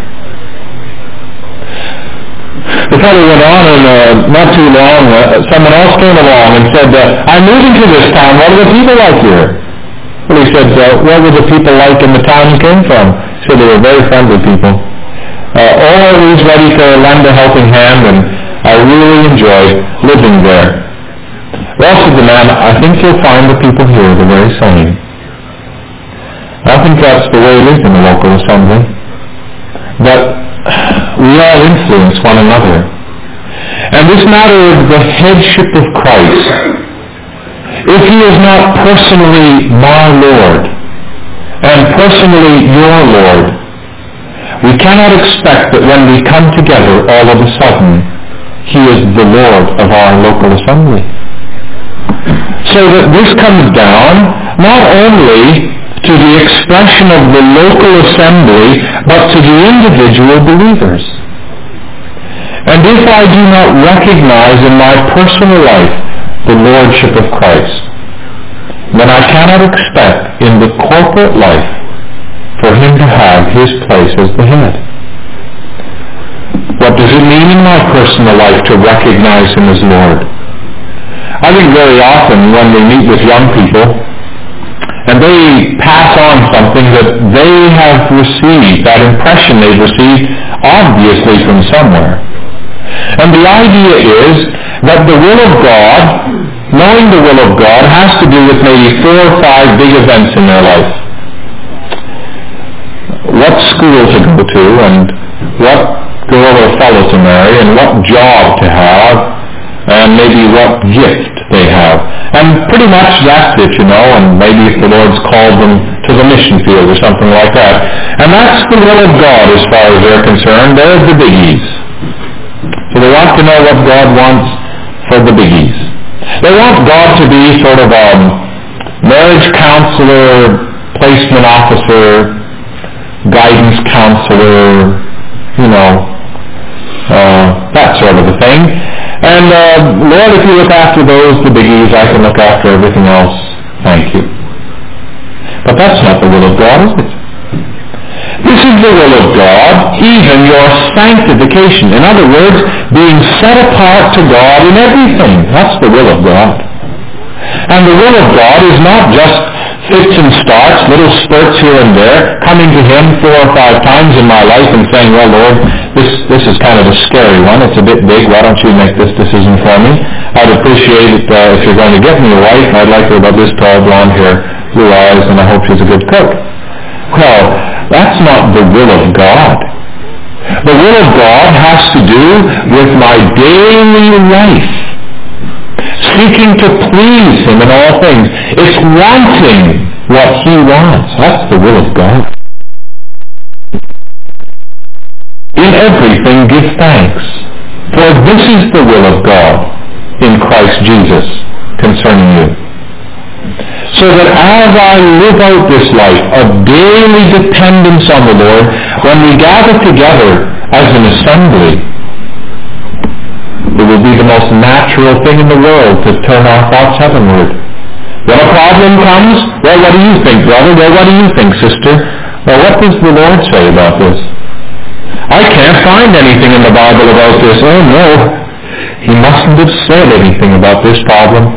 The fellow went on, and not too long, someone else came along and said, I'm moving to this town. What are the people like here? Well, he said, what were the people like in the town you came from? He said, they were very friendly people. Always ready to lend a helping hand, and I really enjoyed living there. Well, said the man, I think you'll find the people here the very same. I think that's the way it is in the local assembly. That we all influence one another. And this matter of the headship of Christ, if he is not personally my Lord and personally your Lord, we cannot expect that when we come together all of a sudden he is the Lord of our local assembly. So that this comes down not only to the expression of the local assembly, but to the individual believers. And if I do not recognize in my personal life the Lordship of Christ, then I cannot expect in the corporate life for him to have his place as the head. What does it mean in my personal life to recognize him as Lord? I think very often when we meet with young people, and they pass on something that they have received, that impression they've received, obviously from somewhere. And the idea is that the will of God, knowing the will of God, has to do with maybe 4 or 5 big events in their life. What school to go to, and what girl or fellow to marry, and what job to have, and maybe what gift they have. And pretty much that's it, you know, and maybe if the Lord's called them to the mission field or something like that. And that's the will of God as far as they're concerned. They're the biggies. So they want to know what God wants for the biggies. They want God to be sort of a marriage counselor, placement officer, guidance counselor, you know, that sort of a thing. And Lord, if you look after those, the biggies, I can look after everything else. Thank you. But that's not the will of God, is it? This is the will of God, even your sanctification. In other words, being set apart to God in everything. That's the will of God. And the will of God is not just fits and starts, little spurts here and there, coming to him 4 or 5 times in my life and saying, well, Lord, this is kind of a scary one. It's a bit big. Why don't you make this decision for me? I'd appreciate it if you're going to get me a wife. I'd like her about this tall, blonde hair, blue eyes, and I hope she's a good cook. Well, that's not the will of God. The will of God has to do with my daily life, seeking to please him in all things. It's wanting what he wants. That's the will of God. In everything give thanks, for this is the will of God in Christ Jesus concerning you. So that as I live out this life of daily dependence on the Lord, when we gather together as an assembly, it will be the most natural thing in the world to turn our thoughts heavenward. When a problem comes, well, what do you think, brother? Well, what do you think, sister? Well, what does the Lord say about this? I can't find anything in the Bible about this. Oh, no. He mustn't have said anything about this problem.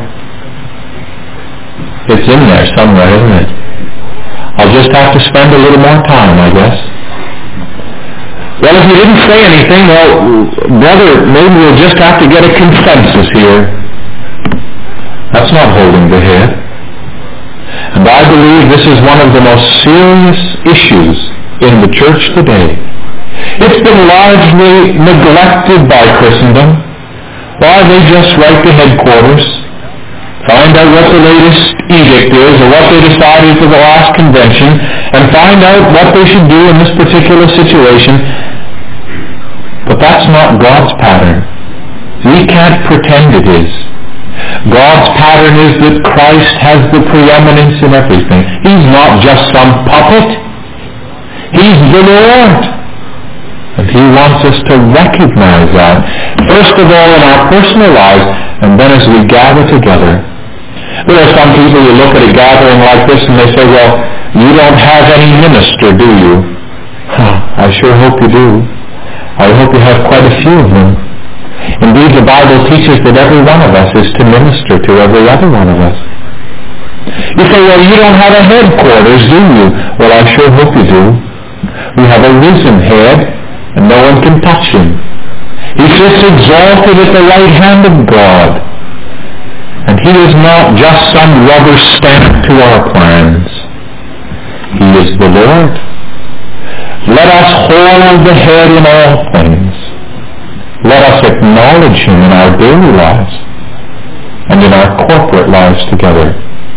It's in there somewhere, isn't it? I'll just have to spend a little more time, I guess. Well, if you didn't say anything, well, brother, maybe we'll just have to get a consensus here. That's not holding the head. And I believe this is one of the most serious issues in the church today. It's been largely neglected by Christendom. Why, they just write to headquarters, find out what the latest edict is or what they decided for the last convention, and find out what they should do in this particular situation. But that's not God's pattern. We can't pretend it is. God's pattern is that Christ has the preeminence in everything. He's not just some puppet. He's the Lord. And he wants us to recognize that, first of all in our personal lives, and then as we gather together. There are some people who look at a gathering like this and they say, well, you don't have any minister, do you? I sure hope you do. I hope you have quite a few of them. Indeed, the Bible teaches that every one of us is to minister to every other one of us. You say, well, you don't have a headquarters, do you? Well, I sure hope you do. We have a risen head, and no one can touch him. He sits exalted at the right hand of God. And he is not just some rubber stamp to our plans. He is the Lord. Let us hold the head in all things. Let us acknowledge him in our daily lives and in our corporate lives together.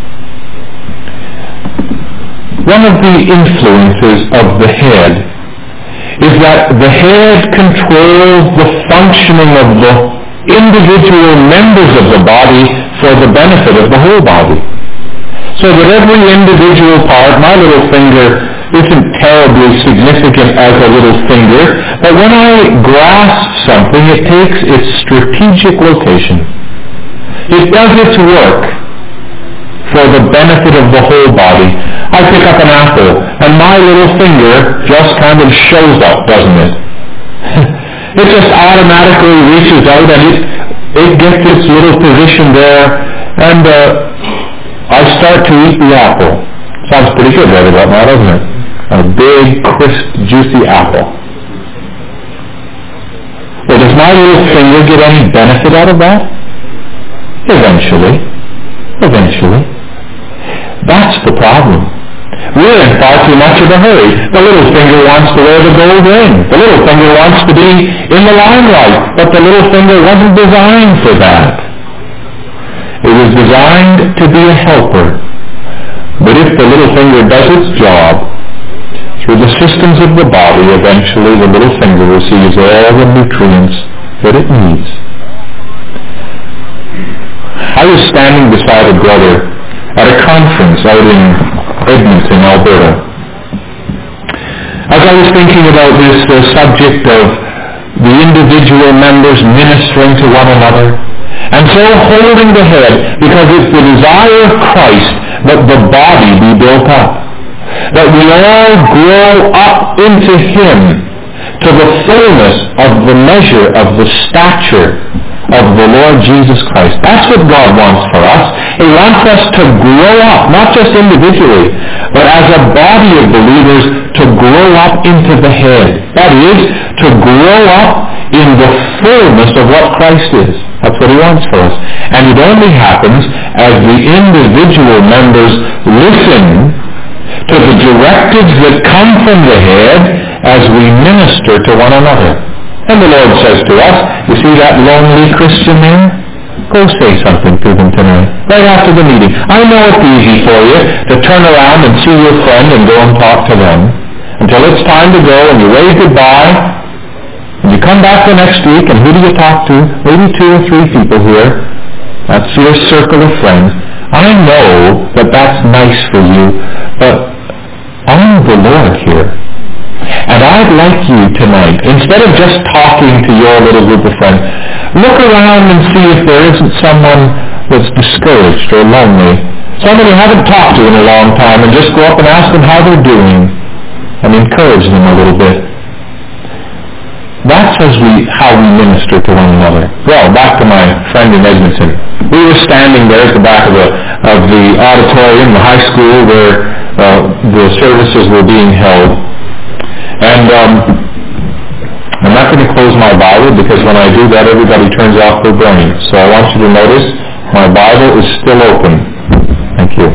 One of the influences of the head is that the head controls the functioning of the individual members of the body for the benefit of the whole body. So that every individual part, my little finger isn't terribly significant as a little finger, but when I grasp something, it takes its strategic location. It does its work for the benefit of the whole body. I pick up an apple, and my little finger just kind of shows up, doesn't it? It just automatically reaches out, and it gets its little position there, and I start to eat the apple. Sounds pretty good right about now, doesn't it? A big, crisp, juicy apple. Well, does my little finger get any benefit out of that? Eventually. That's the problem. We're in far too much of a hurry. The little finger wants to wear the gold ring. The little finger wants to be in the limelight. But the little finger wasn't designed for that. It was designed to be a helper. But if the little finger does its job, through the systems of the body, eventually the little finger receives all the nutrients that it needs. I was standing beside a brother at a conference out in Edmonton, Alberta. As I was thinking about this subject of the individual members ministering to one another, and so holding the head, because it's the desire of Christ that the body be built up, that we all grow up into him, to the fullness of the measure of the stature of the Lord Jesus Christ. That's what God wants for us. He wants us to grow up, not just individually, but as a body of believers, to grow up into the head. That is, to grow up in the fullness of what Christ is. That's what he wants for us. And it only happens as the individual members listen to the directives that come from the head as we minister to one another. And the Lord says to us, you see that lonely Christian there? Go say something to them tonight, right after the meeting. I know it's easy for you to turn around and see your friend and go and talk to them until it's time to go and you wave goodbye and you come back the next week, and who do you talk to? Maybe 2 or 3 people here. That's your circle of friends. I know that that's nice for you, but I'm the Lord here. And I'd like you tonight, instead of just talking to your little group of friends, look around and see if there isn't someone that's discouraged or lonely, someone you haven't talked to in a long time, and just go up and ask them how they're doing and encourage them a little bit. That's how we minister to one another. Well, back to my friend in Edmonton. We were standing there at the back of the auditorium, the high school where the services were being held. And I'm not going to close my Bible because when I do that, everybody turns off their brain. So I want you to notice my Bible is still open. Thank you.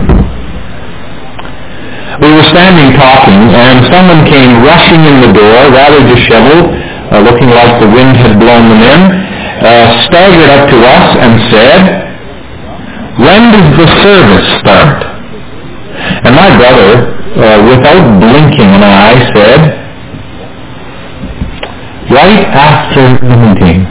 We were standing talking, and someone came rushing in the door, rather disheveled, looking like the wind had blown them in, staggered up to us and said, "When does the service start?" And my brother, without blinking an eye, said, "Right after the meeting."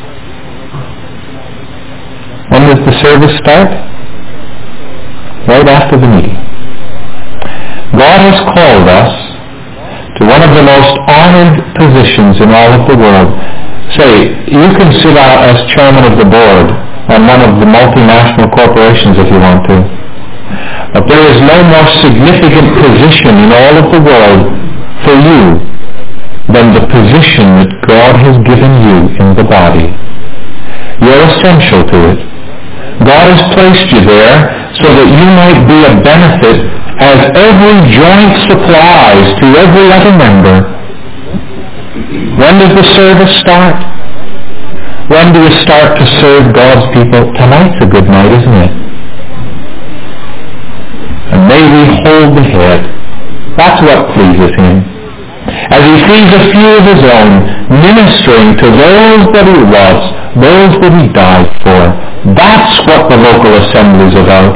When does the service start? Right after the meeting. God has called us to one of the most honored positions in all of the world. Say, you can sit out as chairman of the board on one of the multinational corporations if you want to. But there is no more significant position in all of the world for you than the position that God has given you in the body. You're essential to it. God has placed you there so that you might be a benefit as every joint supplies to every other member. When does the service start? When do you start to serve God's people? Tonight's a good night, isn't it? And may we hold the head. That's what pleases him. As he sees a few of his own ministering to those that he loves, those that he died for. That's what the local assembly is about.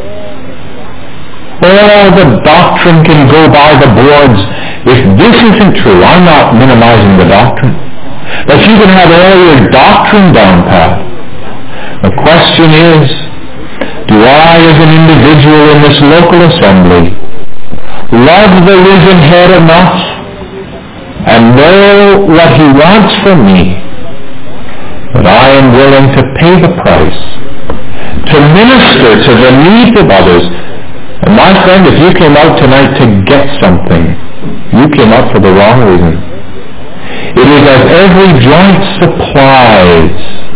All the doctrine can go by the boards. If this isn't true, I'm not minimizing the doctrine, but you can have all your doctrine down pat. The question is, do I as an individual in this local assembly love the risen head enough and know what he wants from me that I am willing to pay the price to minister to the needs of others? And my friend, if you came out tonight to get something, you came out for the wrong reason. It is as every joint supplies.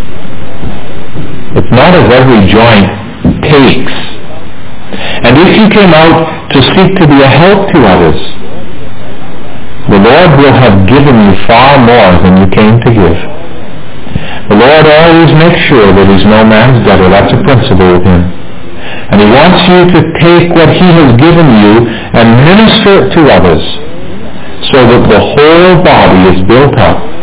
It's not as every joint takes. And if you came out to seek to be a help to others, the Lord will have given you far more than you came to give. The Lord always makes sure that he's no man's debtor. That's a principle of him. And he wants you to take what he has given you and minister it to others so that the whole body is built up